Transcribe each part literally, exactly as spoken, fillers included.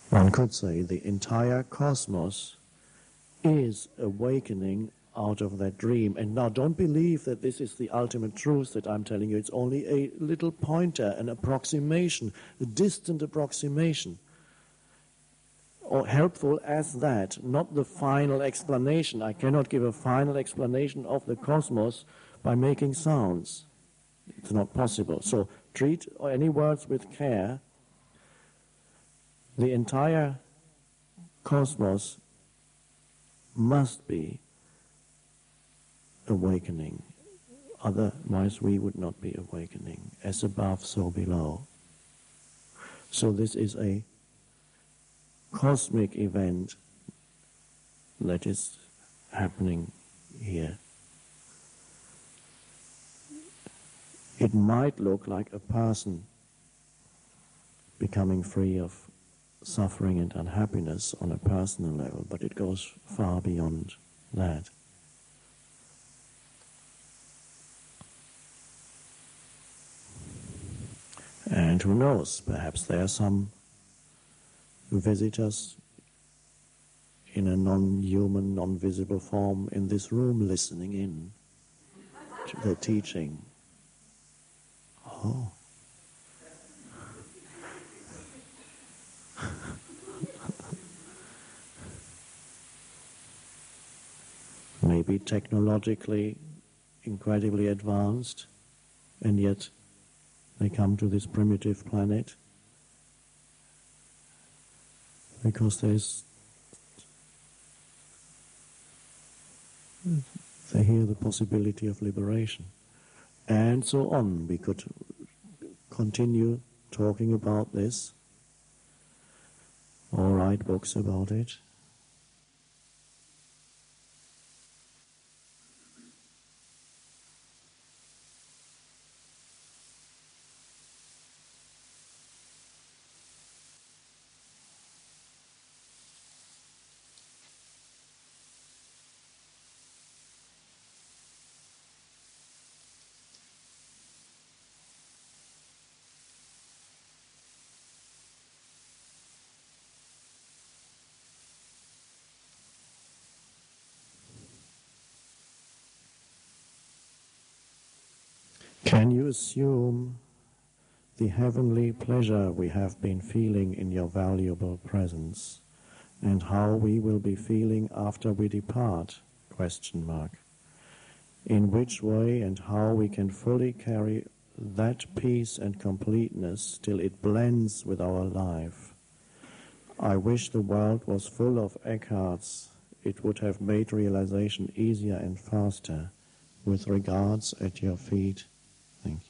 One could say the entire cosmos is awakening out of that dream. And now don't believe that this is the ultimate truth that I'm telling you. It's only a little pointer, an approximation, a distant approximation. Or helpful as that, not the final explanation. I cannot give a final explanation of the cosmos by making sounds. It's not possible. So treat any words with care. The entire cosmos must be awakening. Otherwise we would not be awakening. As above, so below. So this is a cosmic event that is happening here. It might look like a person becoming free of suffering and unhappiness on a personal level, but it goes far beyond that. And who knows, perhaps there are some visitors in a non-human, non-visible form in this room listening in to the teaching. Oh. Maybe technologically incredibly advanced, and yet they come to this primitive planet because there's they hear the possibility of liberation, and so on. We could continue talking about this or write books about it. Can you assume the heavenly pleasure we have been feeling in your valuable presence, and how we will be feeling after we depart? Question mark. In which way and how we can fully carry that peace and completeness till it blends with our life. I wish the world was full of Eckharts. It would have made realization easier and faster. With regards, at your feet. Thank you.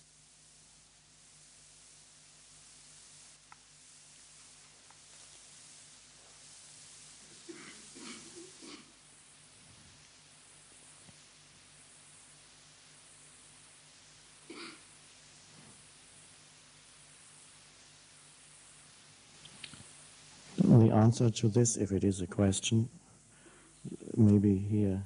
The answer to this, if it is a question, maybe here.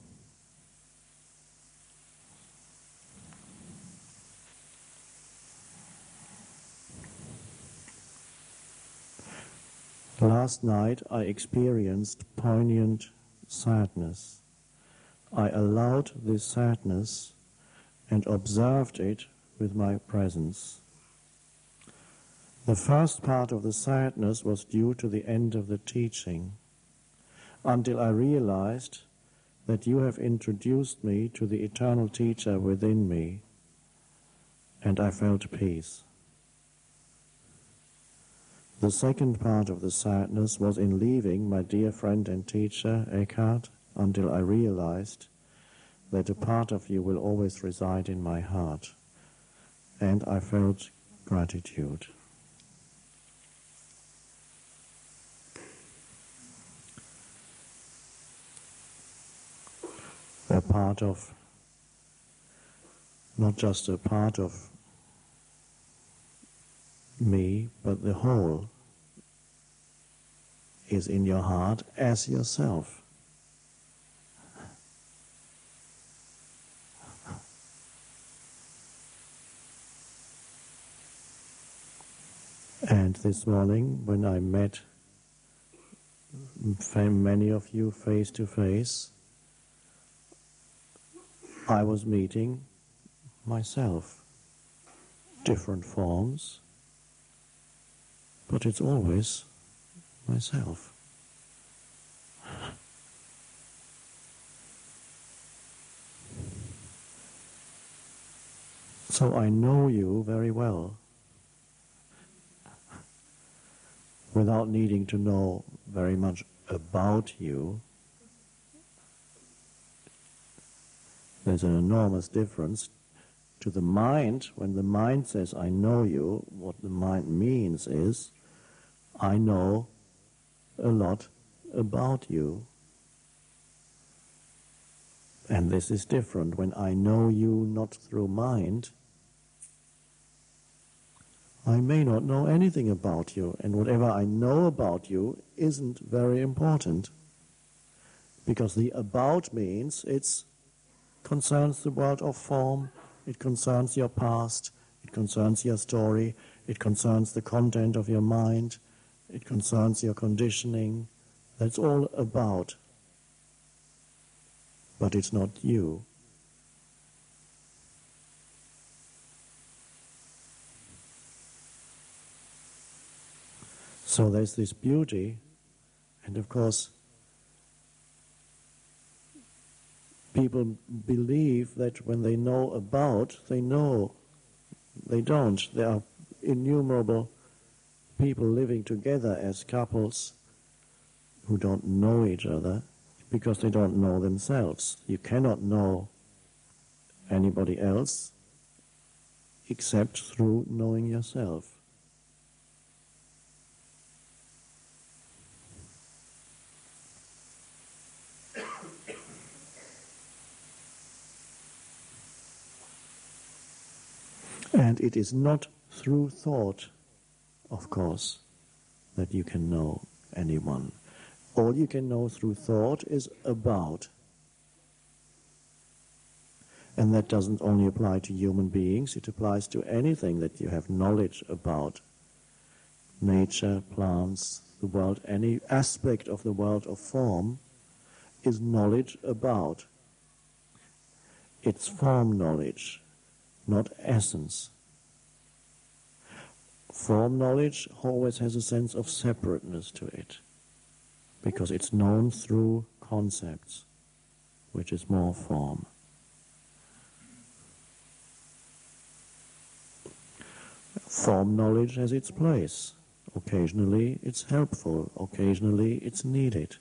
Last night I experienced poignant sadness. I allowed this sadness and observed it with my presence. The first part of the sadness was due to the end of the teaching, until I realized that you have introduced me to the eternal teacher within me, and I felt peace. The second part of the sadness was in leaving my dear friend and teacher, Eckhart, until I realized that a part of you will always reside in my heart, and I felt gratitude. A part of, not just a part of me, but the whole is in your heart as yourself. And this morning, when I met many of you face to face, I was meeting myself. Different forms, but it's always myself. So I know you very well, without needing to know very much about you. There's an enormous difference. To the mind, when the mind says, I know you, what the mind means is, I know a lot about you. And this is different. When I know you not through mind, I may not know anything about you, and whatever I know about you isn't very important. Because the about means it concerns the world of form, it concerns your past, it concerns your story, it concerns the content of your mind, it concerns your conditioning. That's all about. But it's not you. So there's this beauty, and of course, people believe that when they know about, they know. They don't. There are innumerable people living together as couples who don't know each other because they don't know themselves. You cannot know anybody else except through knowing yourself. And it is not through thought, of course, that you can know anyone. All you can know through thought is about. And that doesn't only apply to human beings, it applies to anything that you have knowledge about. Nature, plants, the world, any aspect of the world of form is knowledge about. It's form knowledge, not essence. Form knowledge always has a sense of separateness to it, because it's known through concepts, which is more form. Form knowledge has its place. Occasionally it's helpful, occasionally it's needed.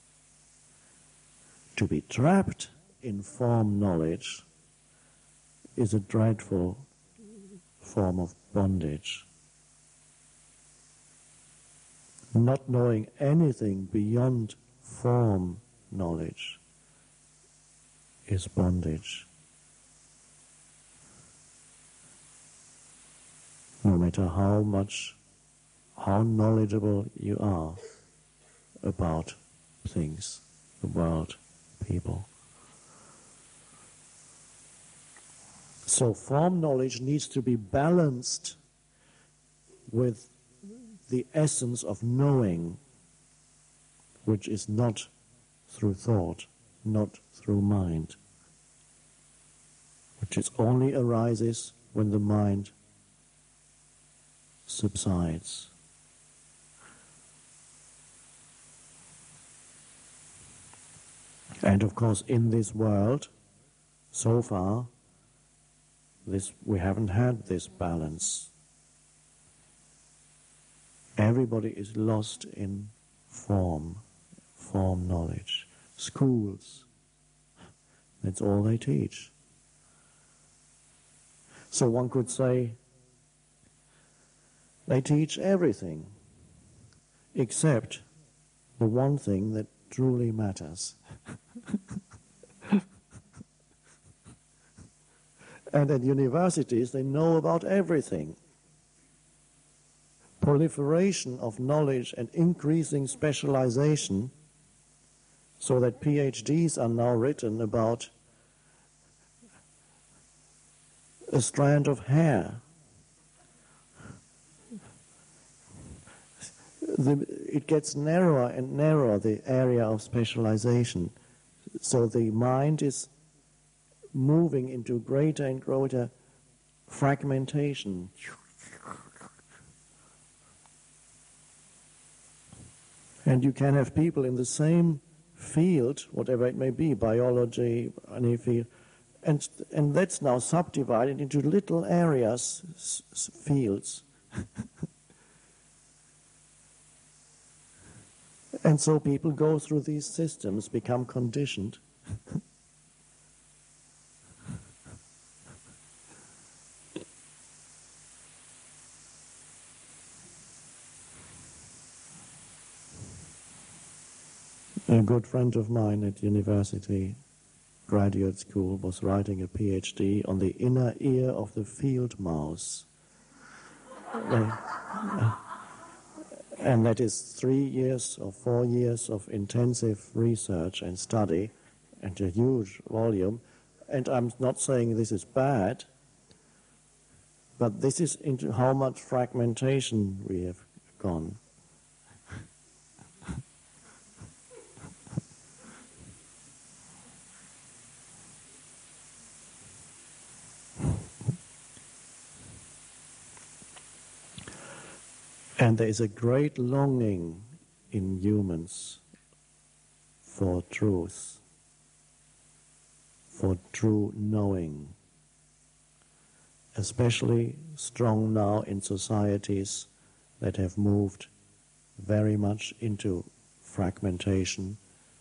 To be trapped in form knowledge is a dreadful form of bondage. Not knowing anything beyond form knowledge is bondage. No matter how much, how knowledgeable you are about things, the world, people. So form knowledge needs to be balanced with the essence of knowing, which is not through thought, not through mind, which is only arises when the mind subsides. And of course, in this world, so far, this we haven't had this balance. Everybody is lost in form, form knowledge. Schools, that's all they teach. So one could say, they teach everything, except the one thing that truly matters. And at universities, they know about everything. Proliferation of knowledge and increasing specialization, so that PhDs are now written about a strand of hair. the, it gets narrower and narrower, the area of specialization. So the mind is moving into greater and greater fragmentation. And you can have people in the same field, whatever it may be, biology, any field, and, and that's now subdivided into little areas, s- s- fields. And so people go through these systems, become conditioned. A good friend of mine at university, graduate school, was writing a PhD on the inner ear of the field mouse. Uh, and that is three years or four years of intensive research and study and a huge volume. And I'm not saying this is bad, but this is into how much fragmentation we have gone. And there is a great longing in humans for truth, for true knowing, especially strong now in societies that have moved very much into fragmentation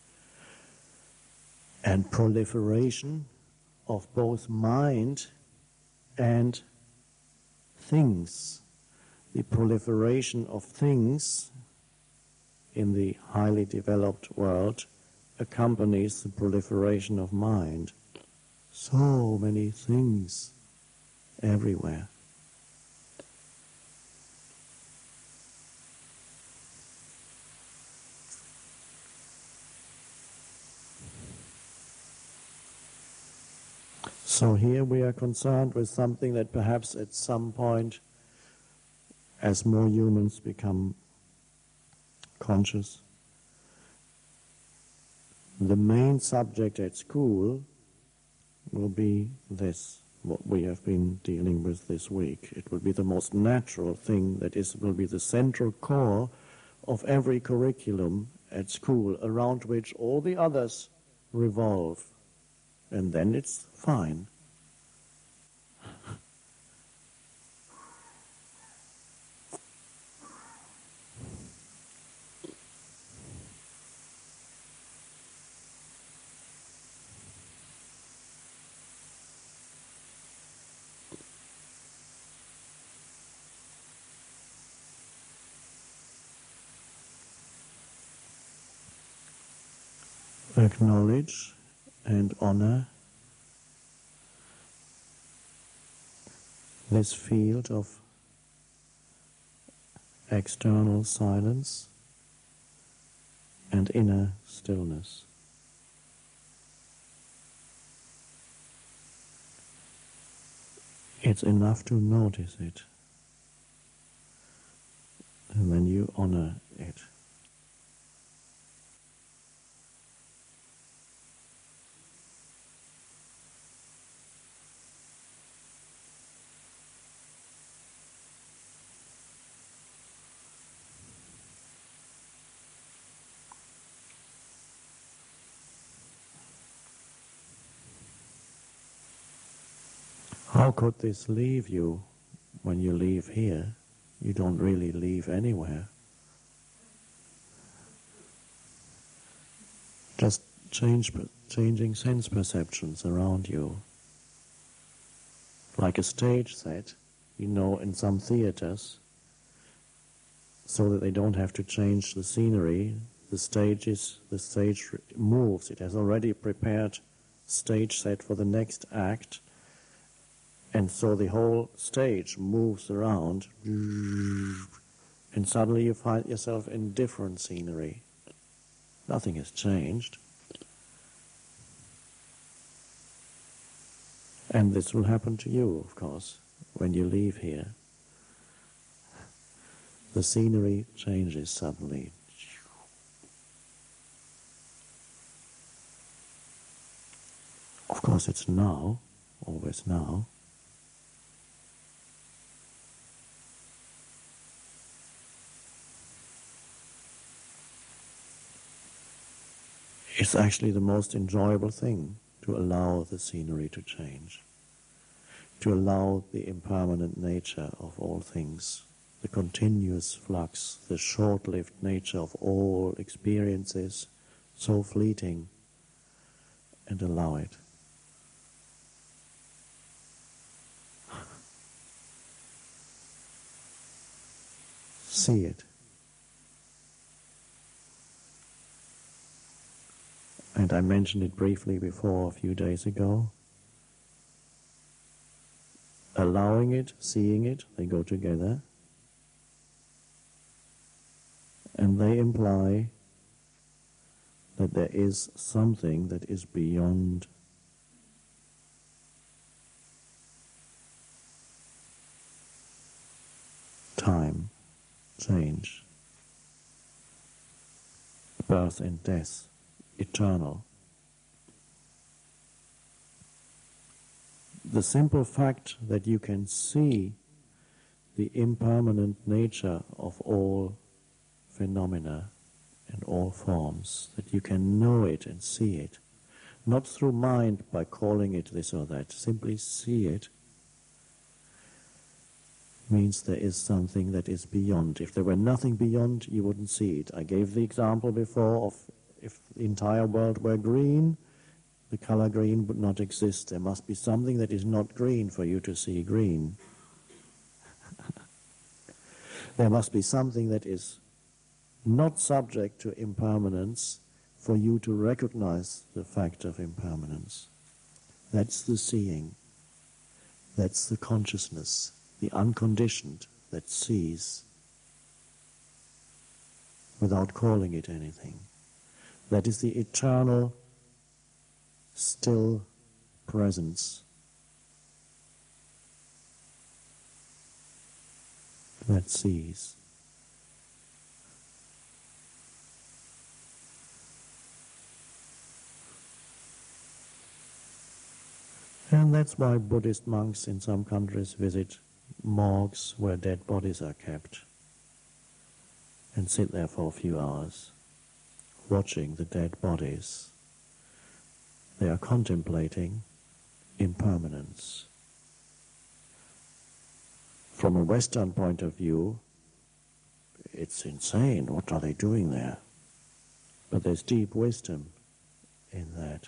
and proliferation of both mind and things. The proliferation of things in the highly developed world accompanies the proliferation of mind. So many things everywhere. So here we are concerned with something that perhaps at some point, as more humans become conscious, the main subject at school will be this, what we have been dealing with this week. It will be the most natural thing, that is, will be the central core of every curriculum at school, around which all the others revolve. And then it's fine. Acknowledge and honor this field of external silence and inner stillness. It's enough to notice it, and then you honor it. How could this leave you when you leave here? You don't really leave anywhere. Just change, changing sense perceptions around you. Like a stage set, you know, in some theaters, so that they don't have to change the scenery, the stage is, the stage moves. It has already prepared stage set for the next act, and so the whole stage moves around, and suddenly you find yourself in different scenery. Nothing has changed. And this will happen to you, of course, when you leave here. the scenery changes suddenly. Of course it's now, always now. It's actually the most enjoyable thing to allow the scenery to change, to allow the impermanent nature of all things, the continuous flux, the short-lived nature of all experiences, so fleeting, and allow it. See it. And I mentioned it briefly before a few days ago. Allowing it, seeing it, they go together. And they imply that there is something that is beyond time, change, birth and death, eternal. The simple fact that you can see the impermanent nature of all phenomena and all forms, that you can know it and see it, not through mind by calling it this or that, simply see it, means there is something that is beyond. If there were nothing beyond, you wouldn't see it. I gave the example before of if the entire world were green, the color green would not exist. There must be something that is not green for you to see green. There must be something that is not subject to impermanence for you to recognize the fact of impermanence. That's the seeing. That's the consciousness, the unconditioned that sees without calling it anything. That is the eternal, still presence that sees. And that's why Buddhist monks in some countries visit morgues where dead bodies are kept and sit there for a few hours watching the dead bodies. They are contemplating impermanence. From a Western point of view, it's insane. What are they doing there? But there's deep wisdom in that.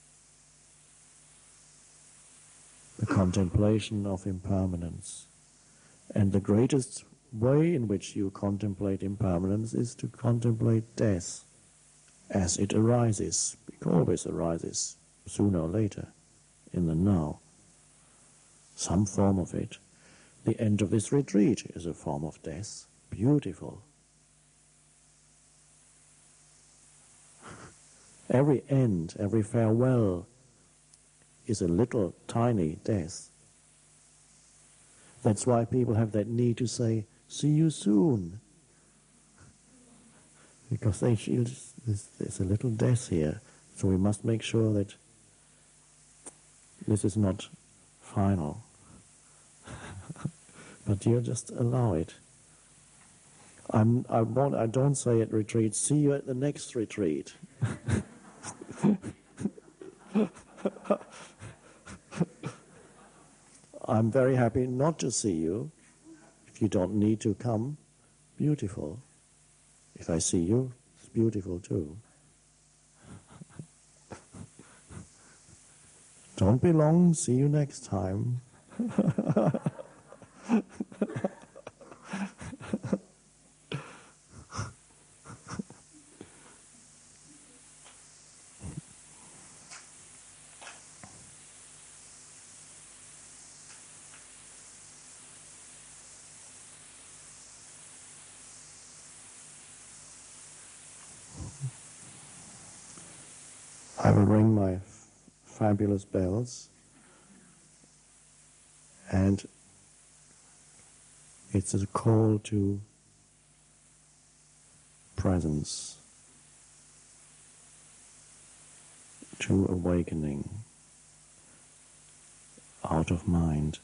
The contemplation of impermanence. And the greatest way in which you contemplate impermanence is to contemplate death as it arises. It always arises, sooner or later, in the now. Some form of it. The end of this retreat is a form of death. Beautiful. Every end, every farewell is a little tiny death. That's why people have that need to say, see you soon. Because they feel there's, there's a little death here. So we must make sure that this is not final. But you just allow it. I'm, I, won't, I don't say at retreat, see you at the next retreat. I'm very happy not to see you. If you don't need to come, beautiful. If I see you, it's beautiful too. Don't be long, see you next time. I will ring my f- fabulous bells, and it's a call to presence, to awakening out of mind.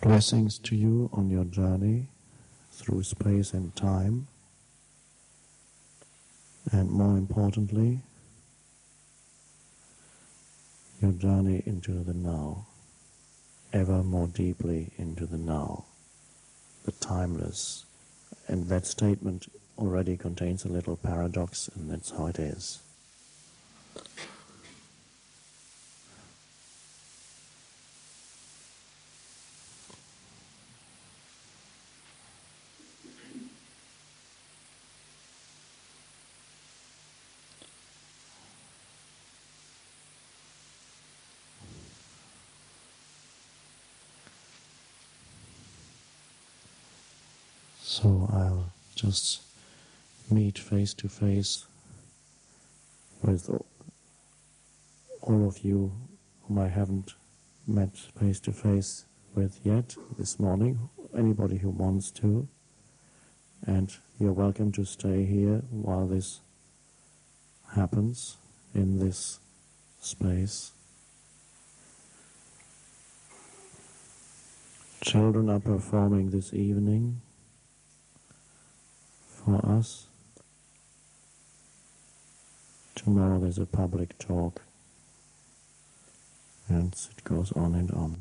Blessings to you on your journey through space and time, and more importantly, your journey into the now, ever more deeply into the now, the timeless. And that statement already contains a little paradox, and that's how it is. So I'll just meet face to face with all of you whom I haven't met face to face with yet this morning, anybody who wants to, and you're welcome to stay here while this happens in this space. Children are performing this evening for us. Tomorrow there's a public talk, and it goes on and on.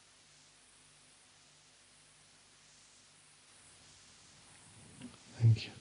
Thank you.